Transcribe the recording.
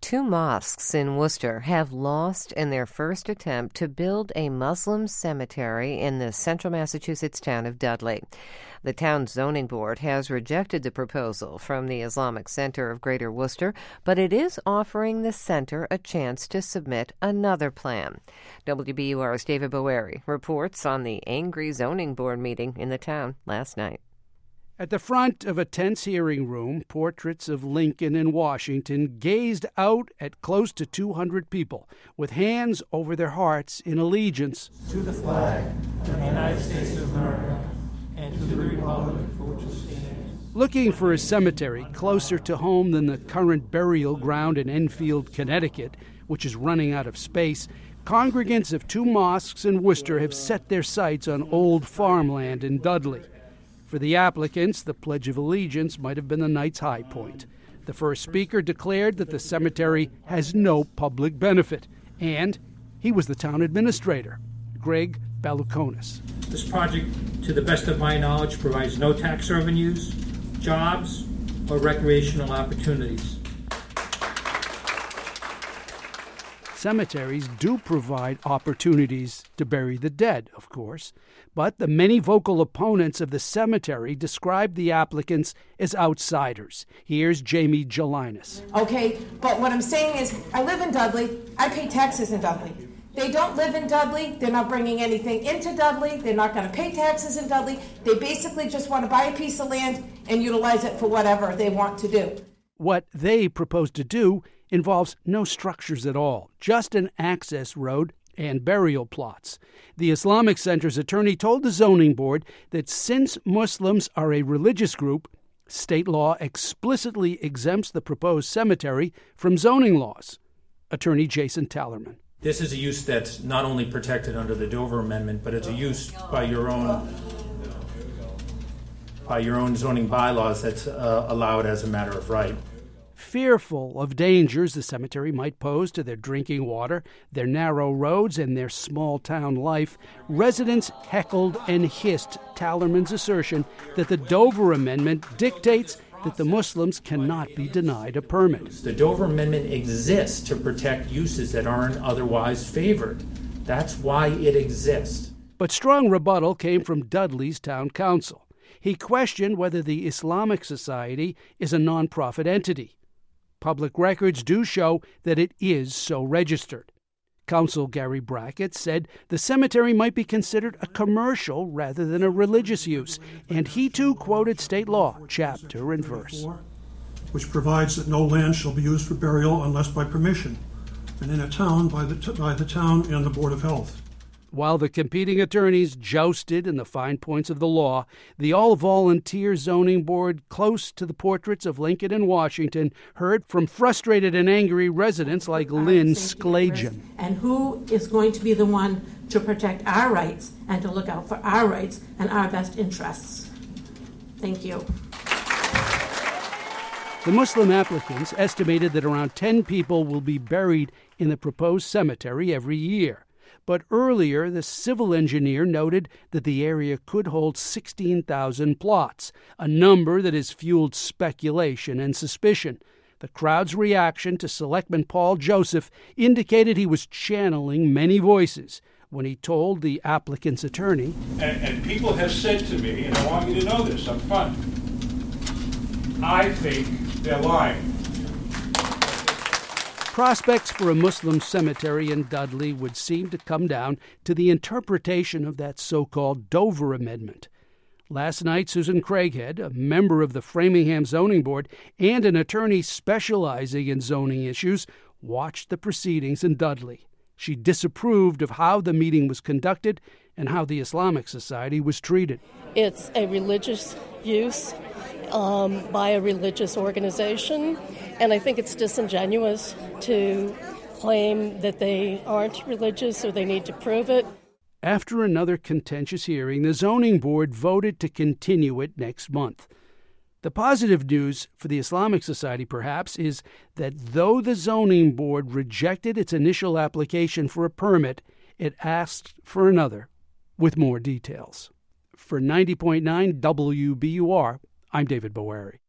two mosques in Worcester have lost in their first attempt to build a Muslim cemetery in the central Massachusetts town of Dudley. The town's zoning board has rejected the proposal from the Islamic Center of Greater Worcester, but it is offering the center a chance to submit another plan. WBUR's David Boeri reports on the angry zoning board meeting in the town last night. At the front of a tense hearing room, portraits of Lincoln and Washington gazed out at close to 200 people, with hands over their hearts in allegiance to the flag of the United States of America and to the republic for which it stands. Looking for a cemetery closer to home than the current burial ground in Enfield, Connecticut, which is running out of space, congregants of two mosques in Worcester have set their sights on old farmland in Dudley. For the applicants, the Pledge of Allegiance might have been the night's high point. The first speaker declared that the cemetery has no public benefit, and he was the town administrator, Greg Balukonis. This project, to the best of my knowledge, provides no tax revenues, jobs, or recreational opportunities. Cemeteries do provide opportunities to bury the dead, of course, but the many vocal opponents of the cemetery describe the applicants as outsiders. Here's Jamie Gelinas. Okay, but what I'm saying is, I live in Dudley, I pay taxes in Dudley. They don't live in Dudley, they're not bringing anything into Dudley, they're not going to pay taxes in Dudley, they basically just want to buy a piece of land and utilize it for whatever they want to do. What they propose to do involves no structures at all, just an access road and burial plots. The Islamic Center's attorney told the zoning board that since Muslims are a religious group, state law explicitly exempts the proposed cemetery from zoning laws. Attorney Jason Tallerman. This is a use that's not only protected under the Dover Amendment, but it's a use by your own zoning bylaws that's allowed as a matter of right. Fearful of dangers the cemetery might pose to their drinking water, their narrow roads, and their small-town life, residents heckled and hissed Tallerman's assertion that the Dover Amendment dictates that the Muslims cannot be denied a permit. The Dover Amendment exists to protect uses that aren't otherwise favored. That's why it exists. But strong rebuttal came from Dudley's town council. He questioned whether the Islamic Society is a nonprofit entity. Public records do show that it is so registered. Council Gary Brackett said the cemetery might be considered a commercial rather than a religious use, and he too quoted state law, chapter and verse, which provides that no land shall be used for burial unless by permission, and in a town by the town and the Board of Health. While the competing attorneys jousted in the fine points of the law, the all-volunteer zoning board, close to the portraits of Lincoln and Washington, heard from frustrated and angry residents like Lynn Sklajan. And who is going to be the one to protect our rights and to look out for our rights and our best interests? Thank you. The Muslim applicants estimated that around 10 people will be buried in the proposed cemetery every year. But earlier, the civil engineer noted that the area could hold 16,000 plots, a number that has fueled speculation and suspicion. The crowd's reaction to Selectman Paul Joseph indicated he was channeling many voices when he told the applicant's attorney, and people have said to me, and I want you to know this up front, I think they're lying. Prospects for a Muslim cemetery in Dudley would seem to come down to the interpretation of that so-called Dover Amendment. Last night, Susan Craighead, a member of the Framingham Zoning Board and an attorney specializing in zoning issues, watched the proceedings in Dudley. She disapproved of how the meeting was conducted and how the Islamic Society was treated. It's a religious use by a religious organization, and I think it's disingenuous to claim that they aren't religious or they need to prove it. After another contentious hearing, the zoning board voted to continue it next month. The positive news for the Islamic Society, perhaps, is that though the zoning board rejected its initial application for a permit, it asked for another with more details. For 90.9 WBUR, I'm David Boeri.